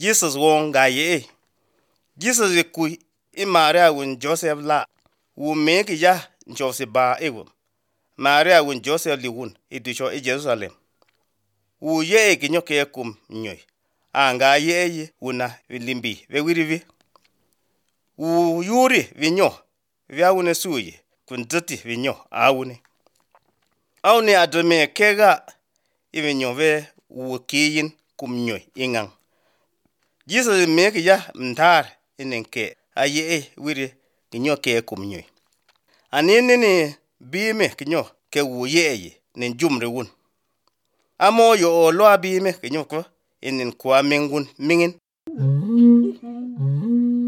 Jesus wong ga ye. Jesus ku i Maria wun Joseph la. Wu me ki ya Joseph ba ewo. Maria wun Joseph li wun idisho i Jerusalem. Wu ye ki nyoke kum nyoy. Anga ye wuna limbi we wirivi. Wu yuri vinyo. Vya wune suye. Kundati vinyo awune. Awune adome kega ivinyo ve wu kiyin kum nyoy ingang. Jesus me ki ya mtar inenke aye wiri kinyo ke kum nyoy. Anini ni bime kinyo ke wu ye nin jumre wun. Amo yo o lo abime kinyo ko inin kwa mengun mingin.